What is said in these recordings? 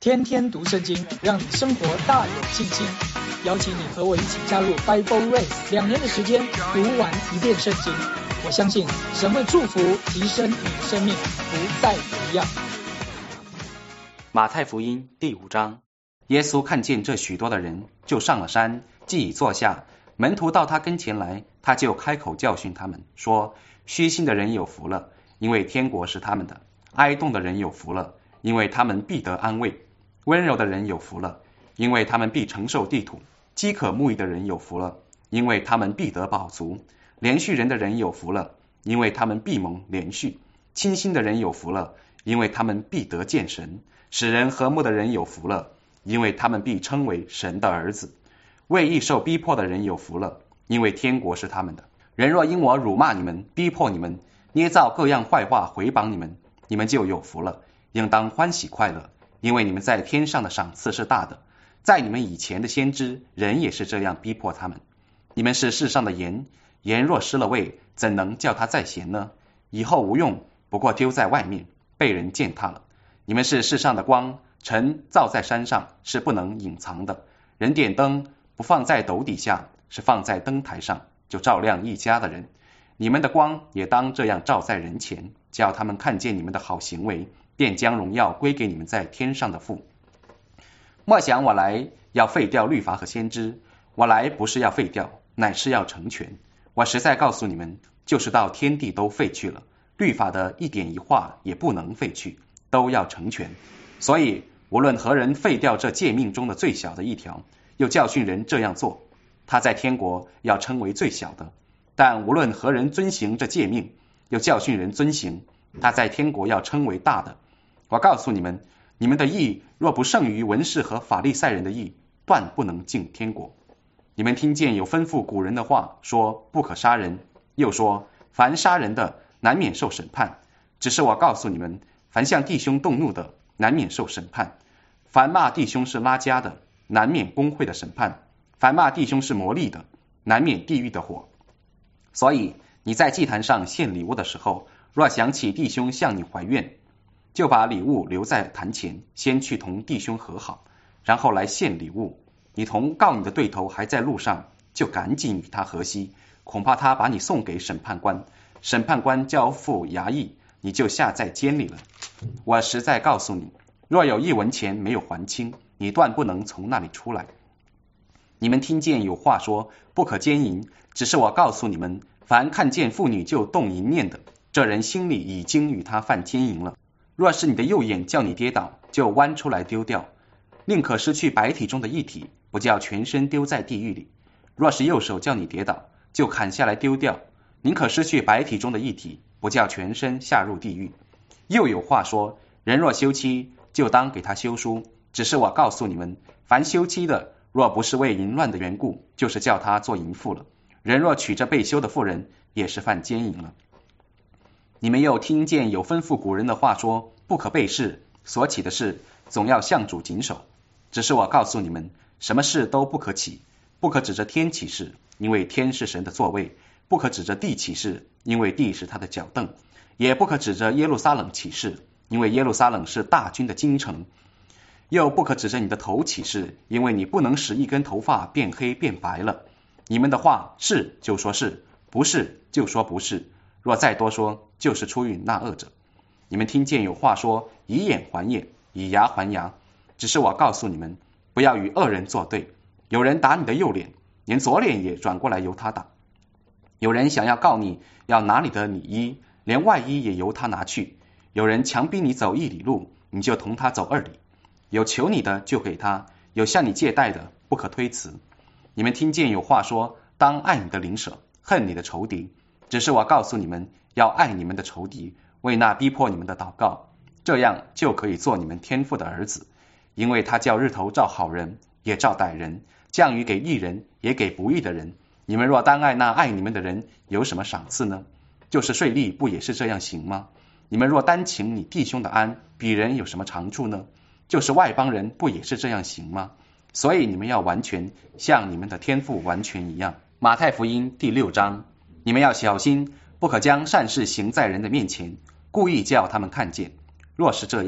天天读圣经，让你生活大有信心。邀请你和我一起加入 Bible Race，2年的时间读完一遍圣经。我相信神会祝福提升你的生命，不再一样。 马太福音第5章，耶稣看见这许多的人，就上了山，既已坐下，门徒到他跟前来，他就开口教训他们，说：虚心的人有福了，因为天国是他们的；哀恸的人有福了，因为他们必得安慰；温柔的人有福了，因为他们必承受地土；饥渴慕义的人有福了，因为他们必得饱足；连续人的人有福了，因为他们必蒙连续；清心的人有福了，因为他们必得见神；使人和睦的人有福了，因为他们必称为神的儿子；为义受逼迫的人有福了，因为天国是他们的。人若因我辱骂你们，逼迫你们，捏造各样坏话毁谤你们，你们就有福了，应当欢喜快乐，因为你们在天上的赏赐是大的。在你们以前的先知，人也是这样逼迫他们。你们是世上的盐，盐若失了味，怎能叫它再咸呢？以后无用，不过丢在外面，被人践踏了。你们是世上的光，晨照在山上，是不能隐藏的。人点灯，不放在斗底下，是放在灯台上，就照亮一家的人。你们的光也当这样照在人前，叫他们看见你们的好行为，便将荣耀归给你们在天上的父。莫想我来要废掉律法和先知，我来不是要废掉，乃是要成全。我实在告诉你们，就是到天地都废去了，律法的一点一画也不能废去，都要成全。所以无论何人废掉这诫命中的最小的一条，又教训人这样做，他在天国要称为最小的；但无论何人遵行这诫命，又教训人遵行，他在天国要称为大的。我告诉你们，你们的义若不胜于文士和法利赛人的义，断不能进天国。你们听见有吩咐古人的话，说不可杀人，又说凡杀人的难免受审判。只是我告诉你们，凡向弟兄动怒的，难免受审判；凡骂弟兄是拉加的，难免公会的审判；凡骂弟兄是魔力的，难免地狱的火。所以你在祭坛上献礼物的时候，若想起弟兄向你怀怨，就把礼物留在坛前，先去同弟兄和好，然后来献礼物。你同告你的对头还在路上，就赶紧与他和稀，恐怕他把你送给审判官，审判官交付衙役，你就下在监里了。我实在告诉你，若有1文钱没有还清，你断不能从那里出来。你们听见有话说不可奸淫，只是我告诉你们，凡看见妇女就动淫念的，这人心里已经与他犯奸淫了。若是你的右眼叫你跌倒，就剜出来丢掉，宁可失去百体中的一体，不叫全身丢在地狱里。若是右手叫你跌倒，就砍下来丢掉，宁可失去百体中的一体，不叫全身下入地狱。又有话说，人若休妻，就当给他休书。只是我告诉你们，凡休妻的，若不是为淫乱的缘故，就是叫他做淫妇了。人若娶着被休的妇人，也是犯奸淫了。你们又听见有吩咐古人的话说，不可背誓，所起的事总要向主谨守。只是我告诉你们，什么事都不可起，不可指着天起誓，因为天是神的座位；不可指着地起誓，因为地是他的脚凳；也不可指着耶路撒冷起誓，因为耶路撒冷是大军的京城；又不可指着你的头起誓，因为你不能使一根头发变黑变白了。你们的话是就说是，不是就说不是，若再多说，就是出于那恶者。你们听见有话说，以眼还眼，以牙还牙。只是我告诉你们，不要与恶人作对。有人打你的右脸，连左脸也转过来由他打；有人想要告你，要拿你的里衣，连外衣也由他拿去；有人强逼你走1里路，你就同他走2里。有求你的就给他，有向你借贷的不可推辞。你们听见有话说，当爱你的邻舍，恨你的仇敌。只是我告诉你们，要爱你们的仇敌，为那逼迫你们的祷告，这样就可以做你们天父的儿子。因为他叫日头照好人，也照歹人，降雨给义人，也给不义的人。你们若单爱那爱你们的人，有什么赏赐呢？就是税吏不也是这样行吗？你们若单请你弟兄的安，比人有什么长处呢？就是外邦人不也是这样行吗？所以你们要完全，像你们的天父完全一样。马太福音第6章，你们要小心，不可将善事行在人的面前，故意叫他们看见。若是这样，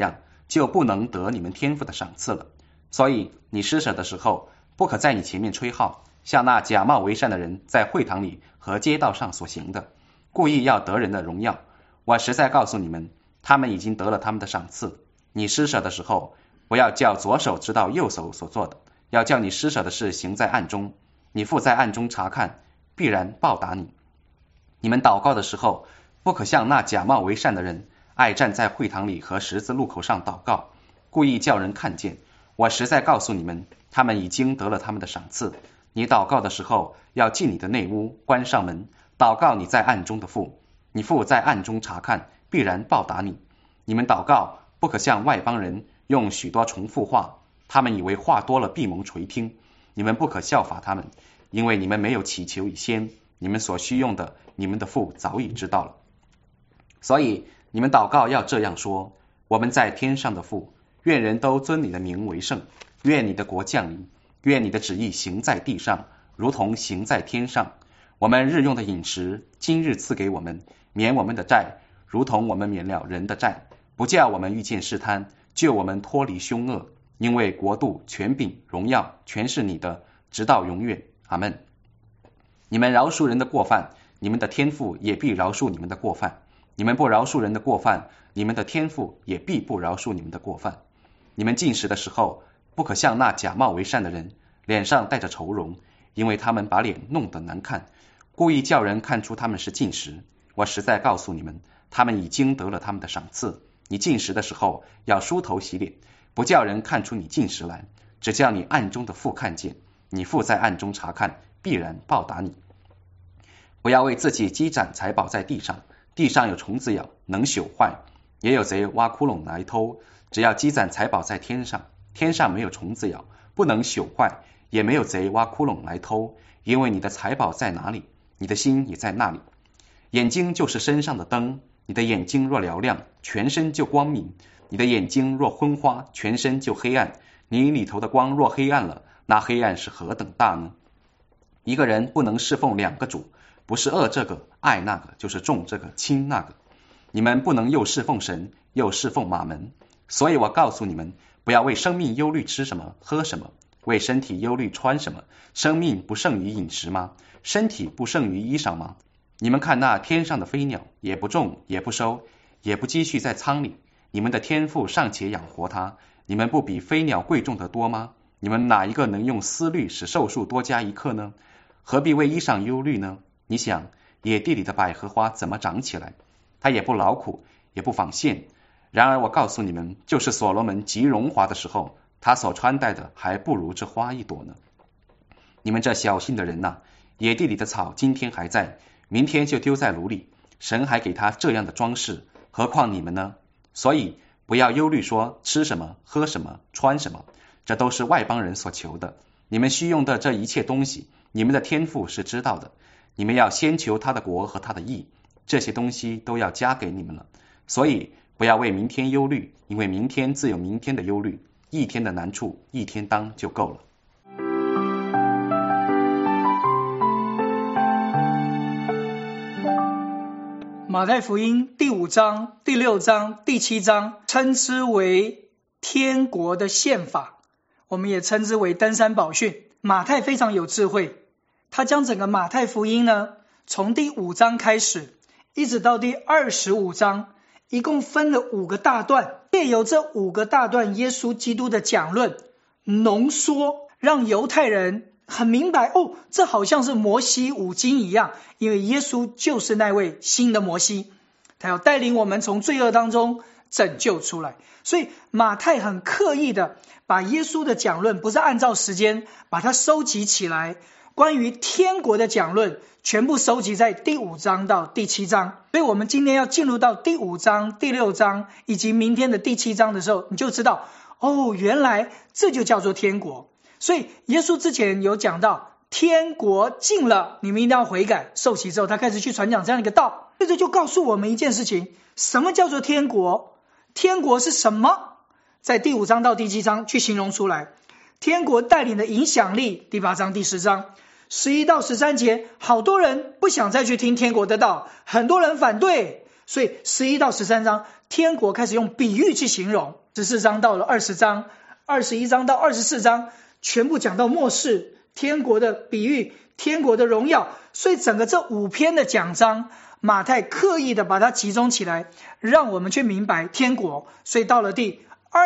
就不能得你们天父的赏赐了。所以你施舍的时候，不可在你前面吹号，像那假冒为善的人在会堂里和街道上所行的，故意要得人的荣耀。我实在告诉你们，他们已经得了他们的赏赐。你施舍的时候，不要叫左手知道右手所做的，要叫你施舍的事行在暗中，你父在暗中查看，必然报答你。你们祷告的时候，不可像那假冒为善的人，爱站在会堂里和十字路口上祷告，故意叫人看见。我实在告诉你们，他们已经得了他们的赏赐。你祷告的时候，要进你的内屋，关上门，祷告你在暗中的父，你父在暗中查看，必然报答你。你们祷告，不可像外邦人用许多重复话，他们以为话多了必蒙垂听。你们不可效法他们，因为你们没有祈求以先，你们所需用的，你们的父早已知道了。所以你们祷告要这样说：我们在天上的父，愿人都尊你的名为圣，愿你的国降临，愿你的旨意行在地上，如同行在天上。我们日用的饮食，今日赐给我们，免我们的债，如同我们免了人的债，不叫我们遇见试探，救我们脱离凶恶。因为国度、权柄、荣耀，全是你的，直到永远。阿们。你们饶恕人的过犯，你们的天父也必饶恕你们的过犯；你们不饶恕人的过犯，你们的天父也必不饶恕你们的过犯。你们进食的时候，不可像那假冒为善的人，脸上带着愁容，因为他们把脸弄得难看，故意叫人看出他们是进食。我实在告诉你们，他们已经得了他们的赏赐。你进食的时候，要梳头洗脸，不叫人看出你进食来，只叫你暗中的父看见，你父在暗中查看，必然报答你。不要为自己积攒财宝在地上，地上有虫子咬，能朽坏；也有贼挖窟窿来偷。只要积攒财宝在天上，天上没有虫子咬，不能朽坏，也没有贼挖窟窿来偷。因为你的财宝在哪里，你的心也在那里。眼睛就是身上的灯，你的眼睛若嘹亮，全身就光明；你的眼睛若昏花，全身就黑暗。你里头的光若黑暗了，那黑暗是何等大呢？一个人不能侍奉两个主，不是恶这个爱那个，就是重这个轻那个。你们不能又侍奉神，又侍奉马门。所以我告诉你们，不要为生命忧虑吃什么喝什么，为身体忧虑穿什么。生命不胜于饮食吗？身体不胜于衣裳吗？你们看那天上的飞鸟，也不种也不收，也不积蓄在仓里，你们的天父尚且养活它，你们不比飞鸟贵重得多吗？你们哪一个能用思虑使寿数多加一刻呢？何必为衣裳忧虑呢？你想野地里的百合花怎么长起来？它也不劳苦，也不纺线。然而我告诉你们，就是所罗门极荣华的时候，他所穿戴的还不如这花一朵呢。你们这小心的人哪，野地里的草今天还在，明天就丢在炉里，神还给他这样的装饰，何况你们呢？所以不要忧虑说吃什么喝什么穿什么，这都是外邦人所求的。你们需用的这一切东西，你们的天父是知道的。你们要先求他的国和他的义，这些东西都要加给你们了。所以不要为明天忧虑，因为明天自有明天的忧虑，一天的难处一天当就够了。 马太福音第5章、第6章、第7章称之为天国的宪法，我们也称之为登山宝训。马太非常有智慧，他将整个马太福音呢，从第5章开始一直到第25章，一共分了5个大段，借由这5个大段耶稣基督的讲论浓缩，让犹太人很明白，这好像是摩西5经一样，因为耶稣就是那位新的摩西，他要带领我们从罪恶当中拯救出来。所以马太很刻意的把耶稣的讲论不是按照时间把它收集起来，关于天国的讲论全部收集在第5章到第7章。所以我们今天要进入到第5章、第6章以及明天的第7章的时候，你就知道原来这就叫做天国。所以耶稣之前有讲到天国近了，你们一定要悔改受洗之后，他开始去传讲这样一个道。这就告诉我们一件事情，什么叫做天国？天国是什么？在第5章到第7章去形容出来。天国带领的影响力，第8章第10章11到13节，好多人不想再去听天国的道，很多人反对， 所以11到13章天国开始用比喻去形容，14章到了20章，21章到24章全部讲到末世天国的比喻，天国的荣耀。所以整个这5篇的讲章，马太刻意的把它集中起来，让我们去明白天国。所以到了第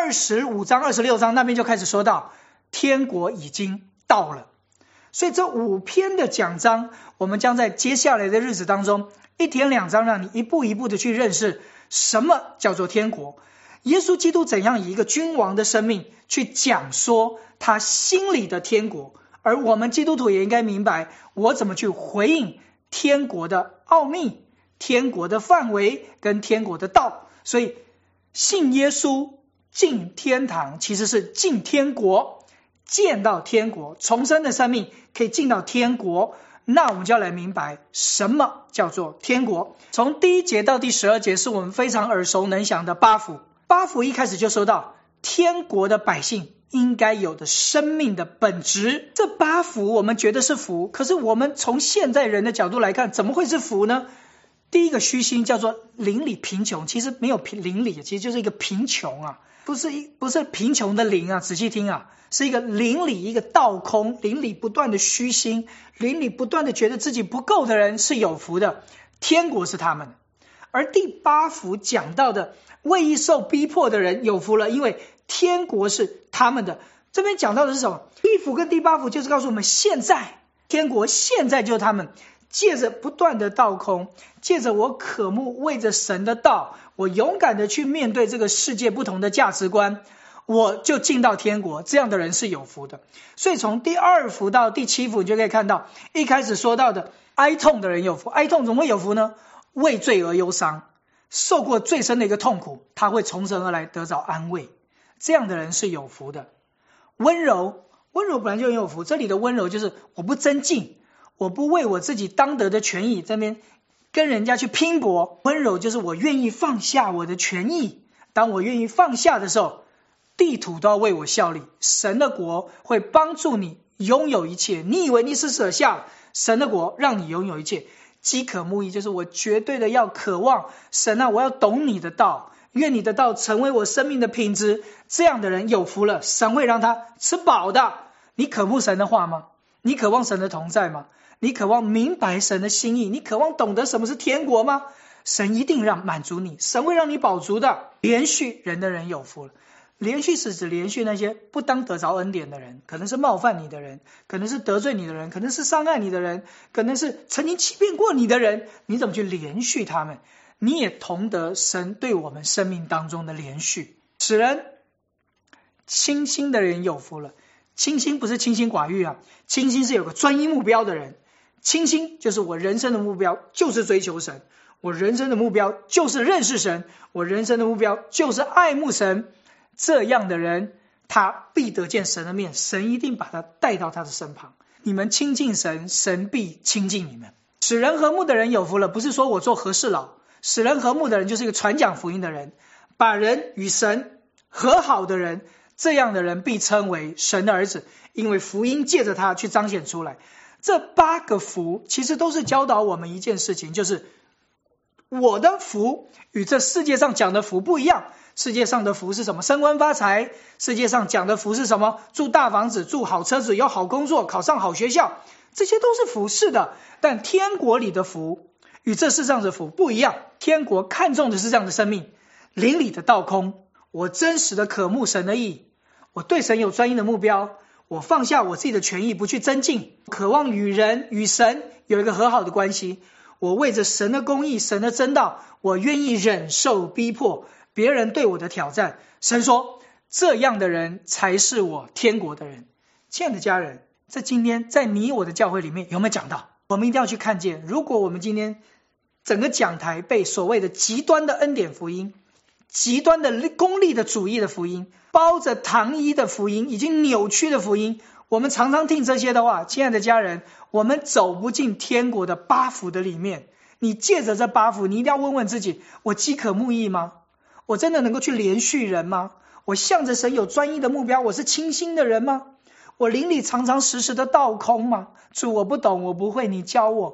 25章26章那边就开始说到天国已经到了。所以这5篇的讲章，我们将在接下来的日子当中1天2章，让你一步一步的去认识什么叫做天国，耶稣基督怎样以一个君王的生命去讲说他心里的天国，而我们基督徒也应该明白我怎么去回应天国的奥秘、天国的范围跟天国的道。所以信耶稣进天堂其实是进天国，见到天国，重生的生命可以进到天国。那我们就要来明白什么叫做天国。从第1节到第12节是我们非常耳熟能详的8福。8福一开始就说到天国的百姓应该有的生命的本质。这8福我们觉得是福，可是我们从现在人的角度来看，怎么会是福呢？第一个虚心叫做邻里贫穷，其实没有邻里，其实就是一个贫穷啊，不是贫穷的灵啊，仔细听啊，是一个邻里，一个倒空，邻里不断的虚心，邻里不断的觉得自己不够的人是有福的，天国是他们的。而第8福讲到的为义受逼迫的人有福了，因为天国是他们的。这边讲到的是什么？第1福跟第8福就是告诉我们，现在天国现在就是他们，借着不断的倒空，借着我渴慕为着神的道，我勇敢的去面对这个世界不同的价值观，我就进到天国，这样的人是有福的。所以从第2福到第7福，你就可以看到一开始说到的哀痛的人有福。哀痛怎么会有福呢？为罪而忧伤，受过最深的一个痛苦，他会从神而来得着安慰，这样的人是有福的。温柔本来就很有福，这里的温柔就是我不争竞，我不为我自己当得的权益这边跟人家去拼搏。温柔就是我愿意放下我的权益，当我愿意放下的时候，地土都要为我效力，神的国会帮助你拥有一切。你以为你是舍下了，神的国让你拥有一切。饥渴慕义就是我绝对的要渴望神啊，我要懂你的道，愿你的道成为我生命的品质。这样的人有福了，神会让他吃饱的。你渴慕神的话吗？你渴望神的同在吗？你渴望明白神的心意？你渴望懂得什么是天国吗？神一定让满足你，神会让你饱足的。连续人的人有福了。连续是指连续那些不当得着恩典的人，可能是冒犯你的人，可能是得罪你的人，可能是伤害你的人，可能是曾经欺骗过你的人，你怎么去连续他们？你也同得神对我们生命当中的连续。使人清心的人有福了。清心不是清心寡欲啊，清心是有个专一目标的人。清心就是我人生的目标就是追求神，我人生的目标就是认识神，我人生的目标就是爱慕神。这样的人他必得见神的面，神一定把他带到他的身旁。你们亲近神，神必亲近你们。使人和睦的人有福了，不是说我做和事佬，使人和睦的人就是一个传讲福音的人，把人与神和好的人，这样的人必称为神的儿子，因为福音借着他去彰显出来。这8个福其实都是教导我们一件事情，就是我的福与这世界上讲的福不一样。世界上的福是什么？升官发财。世界上讲的福是什么？住大房子，住好车子，有好工作，考上好学校，这些都是福，是的。但天国里的福与这世上的福不一样。天国看重的是这样的生命，邻里的倒空，我真实的渴慕神的义，我对神有专一的目标，我放下我自己的权益，不去争竞，渴望与人与神有一个和好的关系。我为着神的公义，神的真道，我愿意忍受逼迫别人对我的挑战。神说这样的人才是我天国的人。亲爱的家人，在今天在你我的教会里面有没有讲到？我们一定要去看见，如果我们今天整个讲台被所谓的极端的恩典福音，极端的功利的主义的福音，包着糖衣的福音，已经扭曲的福音，我们常常听这些的话，亲爱的家人，我们走不进天国的8福的里面。你借着这8福，你一定要问问自己，我饥渴慕义吗？我真的能够去连续人吗？我向着神有专一的目标，我是清心的人吗？我灵里常常时时的倒空吗？主，我不懂，我不会，你教我。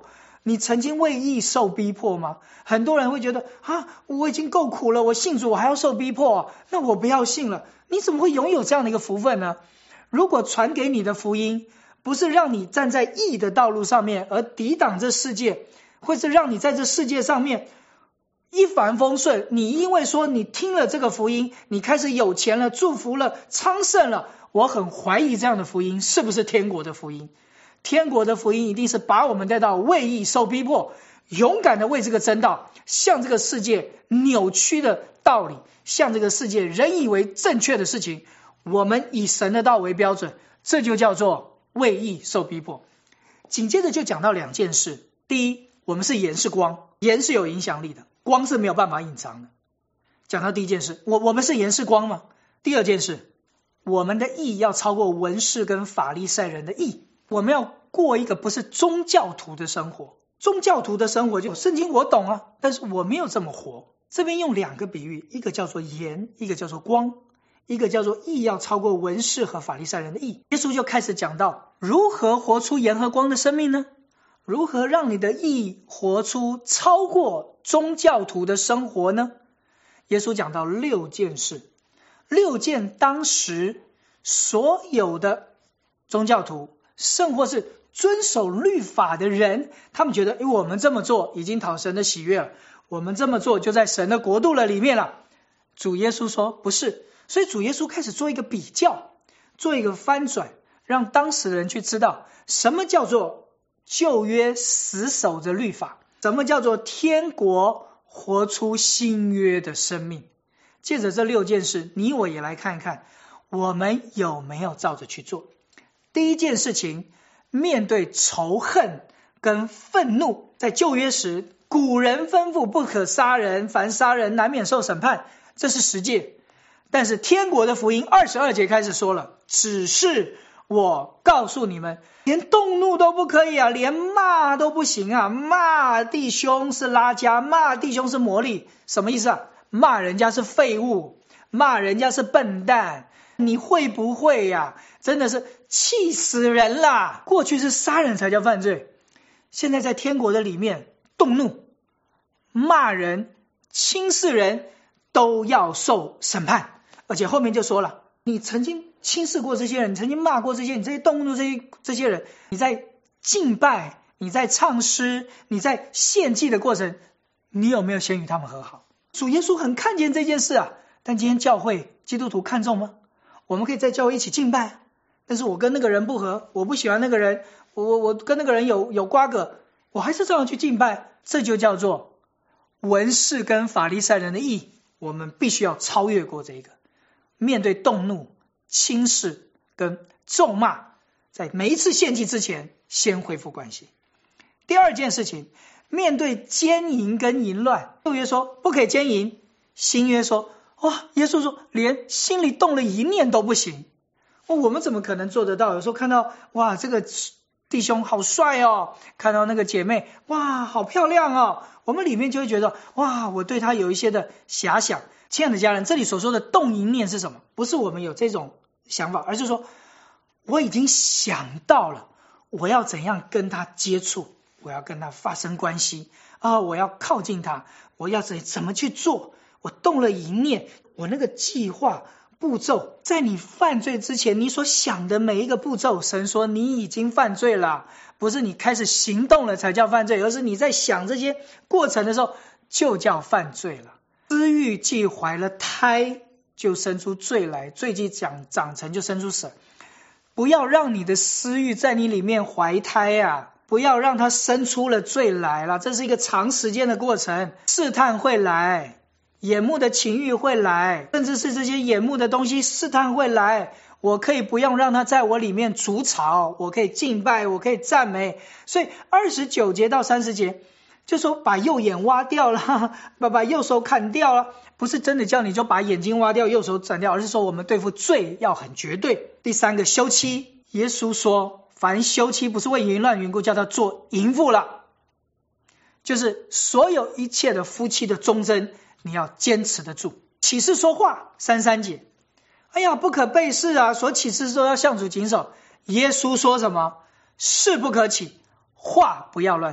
你曾经为义受逼迫吗？很多人会觉得我已经够苦了，我信主我还要受逼迫，那我不要信了。你怎么会拥有这样的一个福分呢？如果传给你的福音不是让你站在义的道路上面而抵挡这世界，或是让你在这世界上面一帆风顺，你因为说你听了这个福音，你开始有钱了，祝福了，昌盛了，我很怀疑这样的福音是不是天国的福音。天国的福音一定是把我们带到为义受逼迫，勇敢的为这个真道，向这个世界扭曲的道理，向这个世界人以为正确的事情，我们以神的道为标准，这就叫做为义受逼迫。紧接着就讲到2件事。第一，我们是盐是光，盐是有影响力的，光是没有办法隐藏的。讲到第一件事，我们是盐是光吗？第二件事，我们的义要超过文士跟法利赛人的义，我们要过一个不是宗教徒的生活。宗教徒的生活就圣经我懂啊，但是我没有这么活。这边用2个比喻，一个叫做盐，一个叫做光，一个叫做义要超过文士和法利赛人的义。耶稣就开始讲到如何活出盐和光的生命呢？如何让你的义活出超过宗教徒的生活呢？耶稣讲到6件事，6件当时所有的宗教徒甚或是遵守律法的人，他们觉得我们这么做已经讨神的喜悦了，我们这么做就在神的国度了里面了。主耶稣说不是，所以主耶稣开始做一个比较，做一个翻转，让当时的人去知道什么叫做旧约死守着律法，什么叫做天国活出新约的生命。借着这6件事，你我也来看看我们有没有照着去做。第一件事情，面对仇恨跟愤怒，在旧约时古人吩咐不可杀人，凡杀人难免受审判，这是10诫。但是天国的福音22节开始说了，只是我告诉你们，连动怒都不可以啊，连骂都不行啊。骂弟兄是拉加，骂弟兄是魔力。什么意思啊？骂人家是废物，骂人家是笨蛋，你会不会呀？真的是气死人啦！过去是杀人才叫犯罪，现在在天国的里面，动怒、骂人、轻视人都要受审判。而且后面就说了，你曾经轻视过这些人，你曾经骂过这些，你这些动怒这些人，你在敬拜，你在唱诗，你在献祭的过程，你有没有先与他们和好？主耶稣很看见这件事啊，但今天教会基督徒看重吗？我们可以在教会一起敬拜，但是我跟那个人不合，我不喜欢那个人，我跟那个人有瓜葛，我还是照样去敬拜。这就叫做文士跟法利赛人的义，我们必须要超越过这个。面对动怒、轻视跟咒骂，在每一次献祭之前先恢复关系。第二件事情，面对奸淫跟淫乱，旧约说不可以奸淫，新约说耶稣说连心里动了一念都不行。我们怎么可能做得到？有时候看到这个弟兄好帅哦，看到那个姐妹好漂亮哦，我们里面就会觉得我对他有一些的遐想。亲爱的家人，这里所说的动淫念是什么？不是我们有这种想法，而是说我已经想到了我要怎样跟他接触，我要跟他发生关系我要靠近他，我要怎么去做。我动了一念，我那个计划步骤，在你犯罪之前你所想的每一个步骤，神说你已经犯罪了，不是你开始行动了才叫犯罪，而是你在想这些过程的时候就叫犯罪了。私欲既怀了胎，就生出罪来，罪既长成，就生出死。不要让你的私欲在你里面怀胎啊，不要让它生出了罪来了。这是一个长时间的过程，试探会来，眼目的情欲会来，甚至是这些眼目的东西试探会来，我可以不用让它在我里面筑巢，我可以敬拜，我可以赞美。所以29节到30节就说把右眼挖掉了，把右手砍掉了，不是真的叫你就把眼睛挖掉，右手斩掉，而是说我们对付罪要很绝对。第3个，休妻，耶稣说凡休妻不是为淫乱缘故，叫他做淫妇了，就是所有一切的夫妻的忠贞你要坚持得住。起誓说话33节，不可背誓啊，所起誓说要向主谨守。耶稣说什么？誓不可起，话不要乱说。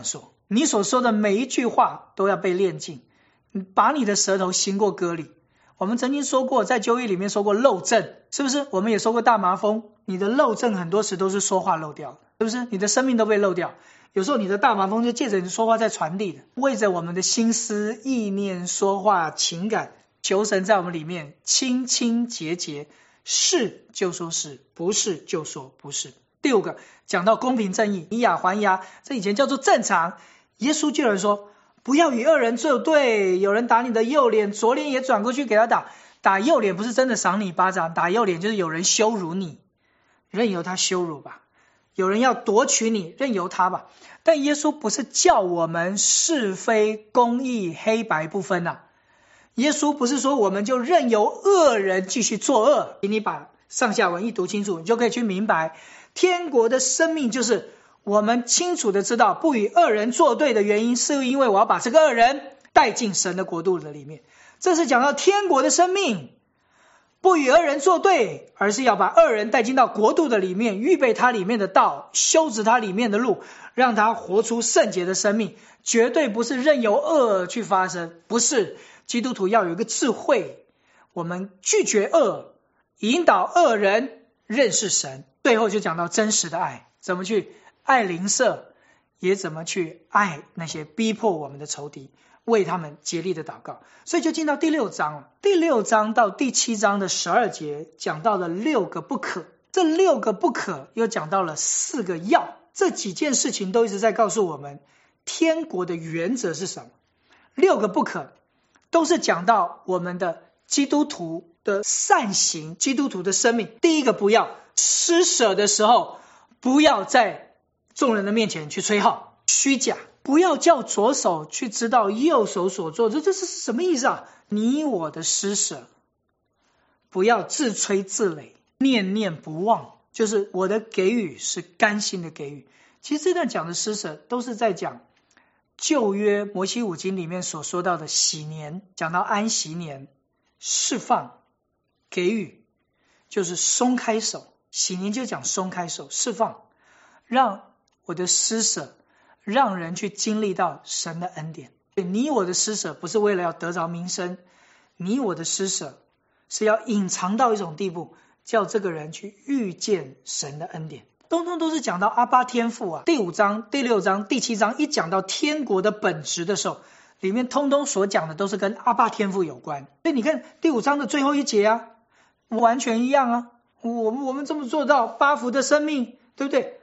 你所说的每一句话都要被炼净，把你的舌头行过割礼。我们曾经说过，在旧约里面说过漏症，是不是？我们也说过大麻风，你的漏症很多时都是说话漏掉的，是不是？你的生命都被漏掉，有时候你的大麻风就借着你说话在传递的，为着我们的心思意念说话情感，求神在我们里面清清洁洁，是就说是，不是就说不是。第五个讲到公平正义，以牙还牙，这以前叫做正常。耶稣就有人说不要与恶人作对，有人打你的右脸，左脸也转过去给他打。打右脸不是真的赏你一巴掌，打右脸就是有人羞辱你，任由他羞辱吧。有人要夺取你，任由他吧。但耶稣不是叫我们是非公义黑白不分啊。耶稣不是说我们就任由恶人继续作恶。你把上下文一读清楚，你就可以去明白，天国的生命就是我们清楚的知道，不与恶人作对的原因，是因为我要把这个恶人带进神的国度的里面。这是讲到天国的生命，不与恶人作对，而是要把恶人带进到国度的里面，预备他里面的道，修直他里面的路，让他活出圣洁的生命。绝对不是任由恶去发生，不是。基督徒要有一个智慧，我们拒绝恶，引导恶人认识神。最后就讲到真实的爱，怎么去爱邻舍，也怎么去爱那些逼迫我们的仇敌，为他们竭力的祷告。所以就进到第6章了。第6章到第7章的12节讲到了6个不可，这6个不可又讲到了4个要。这几件事情都一直在告诉我们天国的原则是什么。6个不可都是讲到我们的基督徒的善行，基督徒的生命。第一个，不要施舍的时候，不要在众人的面前去吹号虚假，不要叫左手去知道右手所做，这是什么意思啊？你我的施舍不要自吹自擂，念念不忘，就是我的给予是甘心的给予。其实这段讲的施舍都是在讲旧约摩西五经里面所说到的喜年，讲到安息年，释放给予就是松开手，喜年就讲松开手释放，让我的施舍让人去经历到神的恩典。你我的施舍不是为了要得着名声，你我的施舍是要隐藏到一种地步，叫这个人去遇见神的恩典。通通都是讲到阿爸天父啊。第5章第6章第7章一讲到天国的本质的时候，里面通通所讲的都是跟阿爸天父有关。所以你看第5章的最后一节啊，完全一样啊。我们这么做到8福的生命，对不对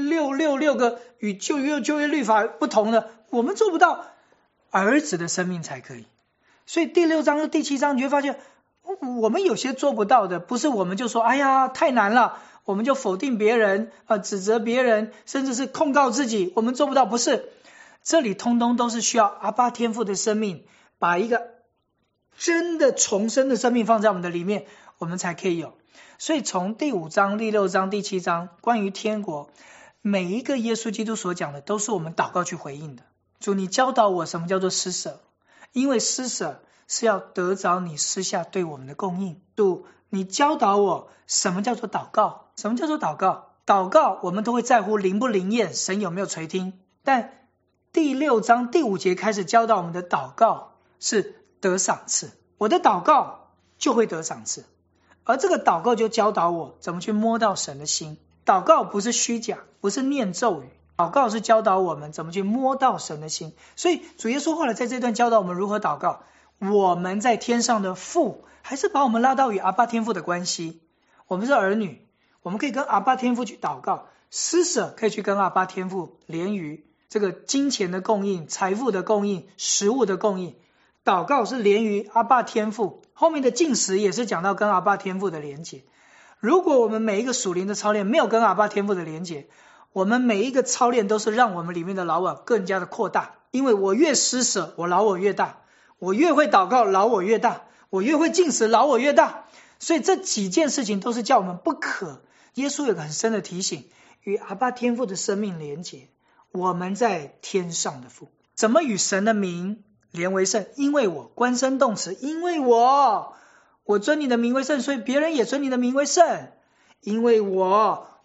？6个与旧约律法不同的，我们做不到，儿子的生命才可以。所以第6章和第7章你会发现，我们有些做不到的，不是我们就说哎呀太难了，我们就否定别人指责别人，甚至是控告自己，我们做不到。不是，这里通通都是需要阿爸天父的生命，把一个真的重生的生命放在我们的里面，我们才可以有。所以从第5章第6章第7章关于天国，每一个耶稣基督所讲的都是我们祷告去回应的。主，你教导我什么叫做施舍，因为施舍是要得着你私下对我们的供应。主，你教导我什么叫做祷告。什么叫做祷告？祷告我们都会在乎灵不灵验，神有没有垂听。但第6章第5节开始教导我们的祷告是得赏赐，我的祷告就会得赏赐。而这个祷告就教导我怎么去摸到神的心。祷告不是虚假，不是念咒语，祷告是教导我们怎么去摸到神的心。所以主耶稣后来在这段教导我们如何祷告。我们在天上的父还是把我们拉到与阿爸天父的关系，我们是儿女，我们可以跟阿爸天父去祷告，施舍可以去跟阿爸天父连于这个金钱的供应、财富的供应、食物的供应。祷告是连于阿爸天父，后面的禁食也是讲到跟阿爸天父的连结。如果我们每一个属灵的操练没有跟阿爸天父的连结，我们每一个操练都是让我们里面的老我更加的扩大。因为我越施舍，我老我越大，我越会祷告，老我越大，我越会禁食，老我越大。所以这几件事情都是叫我们不可。耶稣有个很深的提醒，与阿爸天父的生命连结，我们在天上的父。怎么与神的名连为圣？因为我，关声动词，因为我尊你的名为圣，所以别人也尊你的名为圣。因为我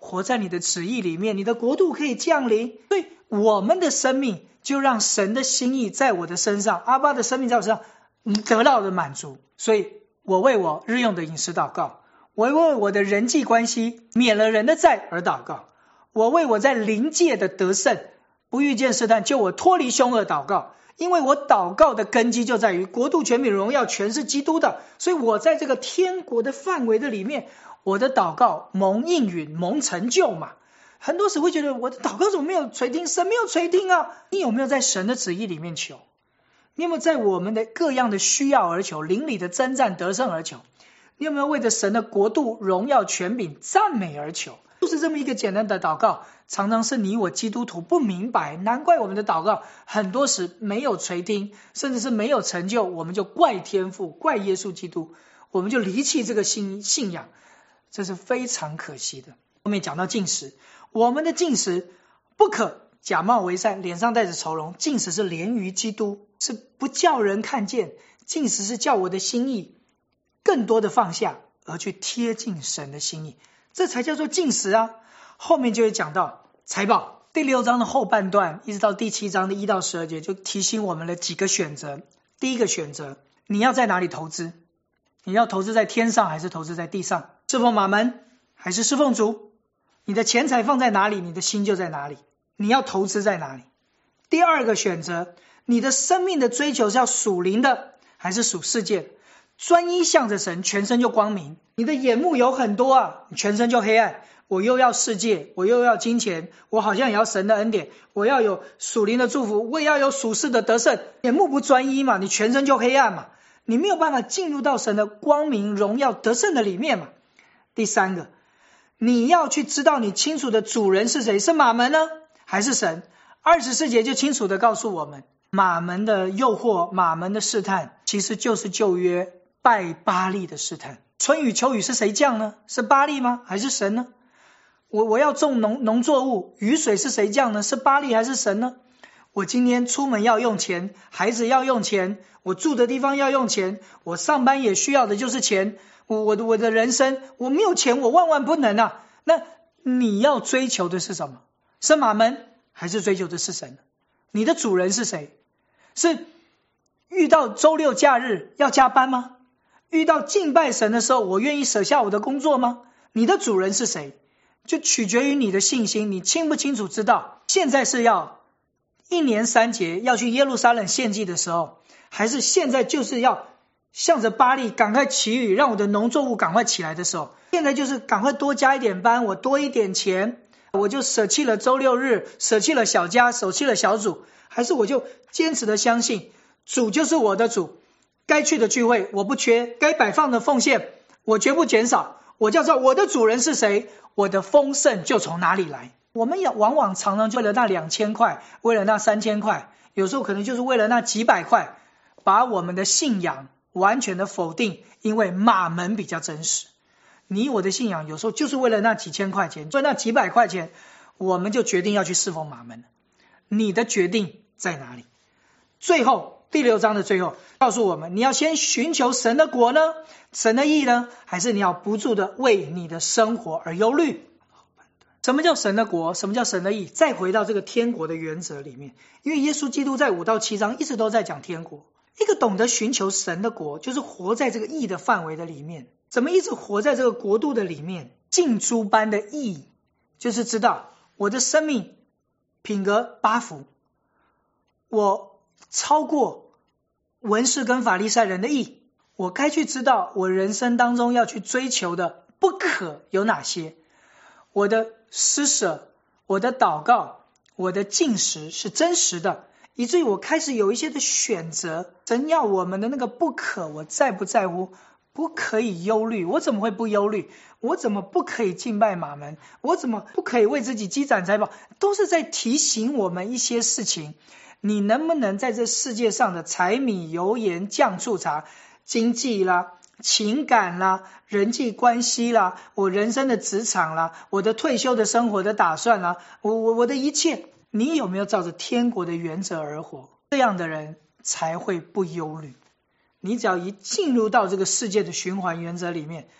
活在你的旨意里面，你的国度可以降临。所以我们的生命就让神的心意在我的身上，阿爸的生命在我身上得到的满足。所以我为我日用的饮食祷告，我为我的人际关系免了人的债而祷告，我为我在灵界的得胜，不遇见试探，救我脱离凶恶祷告。因为我祷告的根基就在于国度、权柄、荣耀全是基督的，所以我在这个天国的范围的里面，我的祷告蒙应允、蒙成就嘛。很多时会觉得我的祷告怎么没有垂听？神没有垂听啊！你有没有在神的旨意里面求？你有没有在我们的各样的需要而求，灵里的征战得胜而求？你有没有为着神的国度、荣耀、权柄、赞美而求？就是这么一个简单的祷告，常常是你我基督徒不明白，难怪我们的祷告很多时没有垂听，甚至是没有成就，我们就怪天父、怪耶稣基督，我们就离弃这个信仰，这是非常可惜的。后面讲到禁食，我们的禁食不可假冒为善，脸上带着愁容。禁食是连于基督，是不叫人看见，禁食是叫我的心意更多的放下，而去贴近神的心意，这才叫做禁食啊。后面就会讲到财宝，第6章的后半段一直到第7章的1到12节，就提醒我们了几个选择。第一个选择，你要在哪里投资？你要投资在天上还是投资在地上？侍奉马门还是侍奉主？你的钱财放在哪里，你的心就在哪里。你要投资在哪里？第二个选择，你的生命的追求是要属灵的还是属世界的？专一向着神，全身就光明。你的眼目有很多啊，全身就黑暗。我又要世界，我又要金钱，我好像也要神的恩典，我要有属灵的祝福，我也要有属世的得胜。眼目不专一嘛，你全身就黑暗嘛，你没有办法进入到神的光明、荣耀、得胜的里面嘛。第三个，你要去知道你清楚的主人是谁，是马门呢还是神？24节就清楚的告诉我们，马门的诱惑，马门的试探，其实就是旧约拜巴力的试探。春雨秋雨是谁降呢？是巴力吗？还是神呢？我要种农作物，雨水是谁降呢？是巴力还是神呢？我今天出门要用钱，孩子要用钱，我住的地方要用钱，我上班也需要的就是钱，我的人生我没有钱我万万不能啊。那你要追求的是什么？是马门还是追求的是神？你的主人是谁？是遇到周六假日要加班吗？遇到敬拜神的时候我愿意舍下我的工作吗？你的主人是谁？就取决于你的信心，你清不清楚知道现在是要1年3节要去耶路撒冷献祭的时候，还是现在就是要向着巴力赶快祈雨，让我的农作物赶快起来的时候？现在就是赶快多加一点班，我多一点钱，我就舍弃了周六日，舍弃了小家，舍弃了小组，还是我就坚持的相信主就是我的主，该去的聚会我不缺，该摆放的奉献我绝不减少，我就知道我的主人是谁，我的丰盛就从哪里来。我们也往往常常就为了那2000块，为了那3000块，有时候可能就是为了那几百块，把我们的信仰完全的否定，因为马门比较真实。你我的信仰有时候就是为了那几千块钱，为那几百块钱，我们就决定要去侍奉马门。你的决定在哪里？最后第6章的最后告诉我们，你要先寻求神的国呢，神的义呢，还是你要不住的为你的生活而忧虑？什么叫神的国？什么叫神的义？再回到这个天国的原则里面，因为耶稣基督在5到7章一直都在讲天国。一个懂得寻求神的国，就是活在这个义的范围的里面。怎么一直活在这个国度的里面？尽诸般的义，就是知道我的生命品格8福，我超过文士跟法利赛人的义，我该去知道我人生当中要去追求的不可有哪些。我的施舍，我的祷告，我的禁食是真实的，以至于我开始有一些的选择。神要我们的那个不可，我在不在乎？不可以忧虑。我怎么会不忧虑？我怎么不可以敬拜马门？我怎么不可以为自己积攒财宝？都是在提醒我们一些事情。你能不能在这世界上的柴米油盐酱醋茶，经济啦，情感啦，人际关系啦，我人生的职场啦，我的退休的生活的打算啦，我的一切，你有没有照着天国的原则而活？这样的人才会不忧虑。你只要一进入到这个世界的循环原则里面，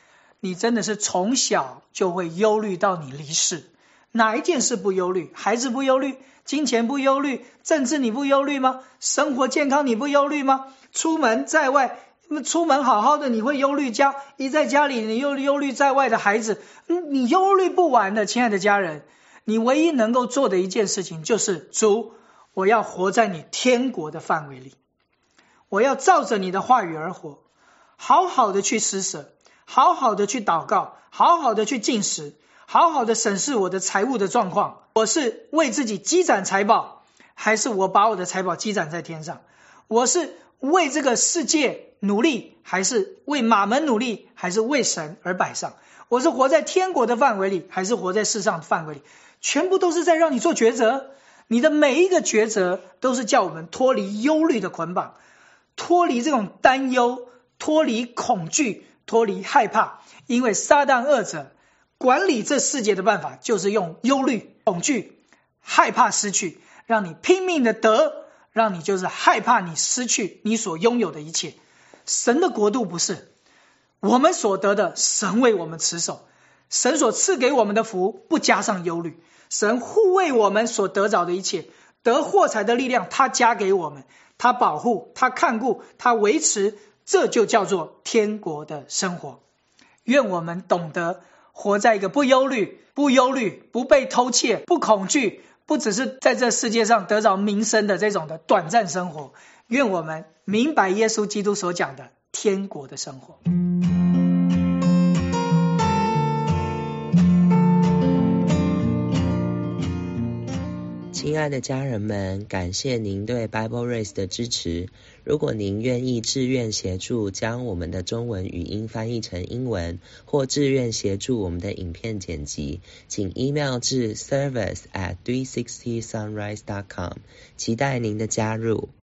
你真的是从小就会忧虑到你离世。哪一件事不忧虑？孩子不忧虑，金钱不忧虑，政治你不忧虑吗？生活健康你不忧虑吗？出门在外，出门好好的你会忧虑家，一在家里你又忧虑在外的孩子，你忧虑不完的。亲爱的家人，你唯一能够做的一件事情就是主，我要活在你天国的范围里，我要照着你的话语而活，好好的去施舍，好好的去祷告，好好的去进食，好好的审视我的财务的状况。我是为自己积攒财宝，还是我把我的财宝积攒在天上？我是为这个世界努力，还是为马门努力，还是为神而摆上？我是活在天国的范围里，还是活在世上的范围里？全部都是在让你做抉择。你的每一个抉择都是叫我们脱离忧虑的捆绑，脱离这种担忧，脱离恐惧，脱离害怕。因为撒旦恶者管理这世界的办法就是用忧虑、恐惧、害怕失去，让你拼命的得，让你就是害怕你失去你所拥有的一切。神的国度不是我们所得的，神为我们持守，神所赐给我们的福不加上忧虑，神护卫我们所得着的一切，得获财的力量他加给我们，他保护，他看顾，他维持，这就叫做天国的生活。愿我们懂得活在一个不忧虑、不被偷窃、不恐惧，不只是在这世界上得着名声的这种的短暂生活。愿我们明白耶稣基督所讲的天国的生活。 亲爱的家人们，感谢您对 Bible Race 的支持。如果您愿意志愿协助将我们的中文语音翻译成英文，或志愿协助我们的影片剪辑，请 email 至 service@360sunrise.com， 期待您的加入。